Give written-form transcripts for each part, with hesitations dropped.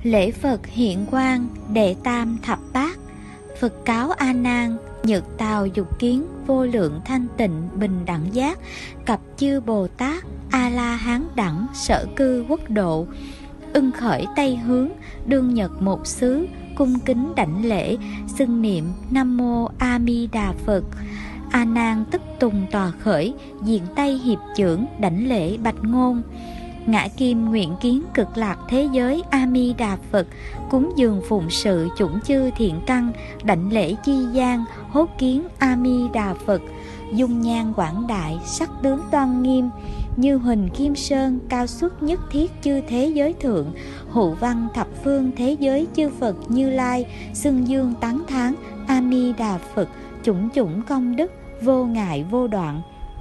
Lễ Phật hiện quang đệ tam thập bát. Phật cáo A Nan: nhược tào dục kiến vô lượng thanh tịnh bình đẳng giác, cập chư Bồ Tát A La Hán đẳng sở cư quốc độ. Ưng khởi Tây hướng, đương nhật một xứ, cung kính đảnh lễ, xưng niệm Nam Mô A Di Đà Phật. A Nan tức tùng tòa khởi, diện Tây hiệp chưởng đảnh lễ bạch ngôn: ngã kim nguyện kiến cực lạc thế giới A Di Đà Phật, cúng dường phụng sự chủng chư thiện căn, đảnh lễ chi gian, hốt kiến A Di Đà Phật. Dung nhan quảng đại, sắc tướng toan nghiêm, như huỳnh kim sơn, cao xuất nhất thiết chư thế giới thượng, hộ văn thập phương thế giới chư Phật Như Lai, xưng dương tán thán A Di Đà Phật, chủng chủng công đức vô ngại vô đoạn.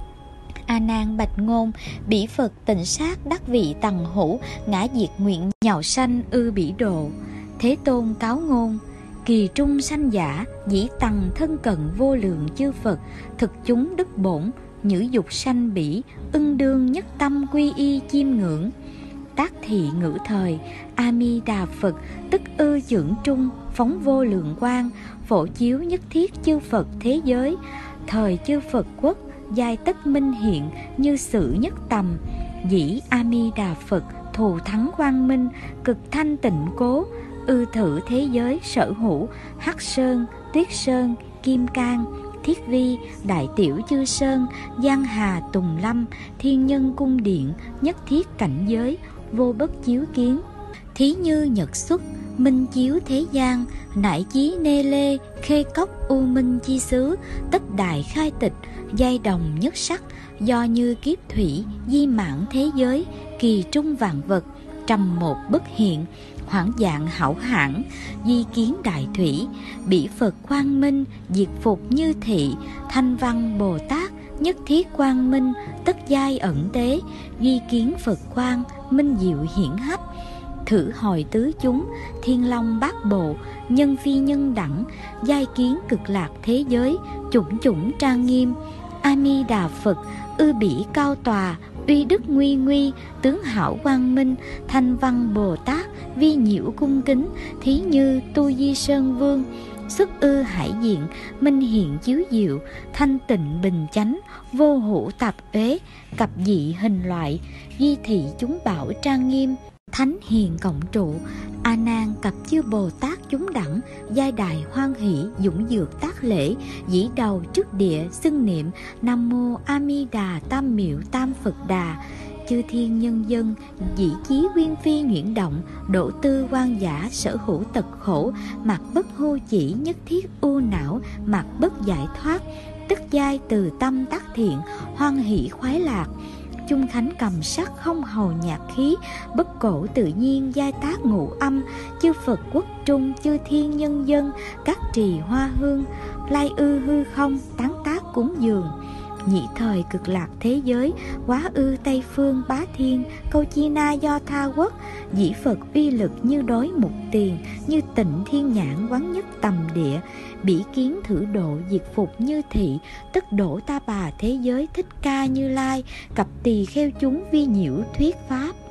A Nan bạch ngôn: bỉ Phật tịnh sát đắc vị tầng hữu, ngã diệt nguyện nhạo sanh ư bỉ độ. Thế Tôn cáo ngôn: kỳ trung sanh giả, dĩ tầng thân cận vô lượng chư Phật, thực chúng đức bổn, nhữ dục sanh bỉ, ưng đương nhất tâm quy y chiêm ngưỡng. Tác thị ngữ thời, A Di Đà Phật tức ư dưỡng trung, phóng vô lượng quang, phổ chiếu nhất thiết chư Phật thế giới. Thời chư Phật quốc, giai tất minh hiện, như sự nhất tầm. Dĩ A Di Đà Phật thù thắng quang minh, cực thanh tịnh cố, ư thử thế giới sở hữu, hắc sơn, tuyết sơn, kim cang, thiết vi, đại tiểu chư sơn, giang hà tùng lâm, thiên nhân cung điện, nhất thiết cảnh giới, vô bất chiếu kiến. Thí như nhật xuất, minh chiếu thế gian, nại chí nê lê, khê cốc u minh chi xứ, tất đại khai tịch, giai đồng nhất sắc, do như kiếp thủy, di mãn thế giới, kỳ trung vạn vật, trầm một bất hiện, hoảng dạng hảo hãn, di kiến đại thủy, bỉ Phật quang minh, diệt phục như thị, thanh văn Bồ Tát, nhất thiết quang minh, tất giai ẩn tế, duy kiến Phật quang, minh diệu hiển hách. Thử hồi tứ chúng, thiên long bát bộ, nhân phi nhân đẳng, giai kiến cực lạc thế giới, chủng chủng trang nghiêm. A Di Đà Phật ư bỉ cao tòa, uy đức nguy nguy, tướng hảo quang minh, thanh văn Bồ Tát, vi nhiễu cung kính, thí như tu di sơn vương. Xuất ư hải diện, minh hiện chiếu diệu, thanh tịnh bình chánh, vô hữu tạp uế, cập dị hình loại, duy thị chúng bảo trang nghiêm. Thánh hiền cộng trụ, A Nan cập chư Bồ Tát chúng đẳng, giai đài hoan hỷ, dũng dược tác lễ, dĩ đầu trước địa xưng niệm Nam Mô A Di Đà Tam Miệu Tam Phật Đà. Chư thiên nhân dân, dĩ chí nguyên phi nhuyễn động, độ tư quan giả sở hữu tật khổ, mặc bất hô chỉ nhất thiết u não, mặc bất giải thoát, tức giai từ tâm tác thiện, hoan hỷ khoái lạc. Chung khánh cầm sắc không hầu nhạc khí, bất cổ tự nhiên giai tác ngũ âm, chư Phật quốc trung, chư thiên nhân dân, các trì hoa hương, lai ư hư không, tán tác cúng dường. Nhị thời cực lạc thế giới, quá ư Tây phương bá thiên, câu chi na do tha quốc, dĩ Phật uy lực như đối mục tiền, như tịnh thiên nhãn quán nhất tầm địa, bỉ kiến thử độ diệt phục như thị, tức đổ ta bà thế giới thích ca Như Lai, cập tỳ kheo chúng vi nhiễu thuyết pháp.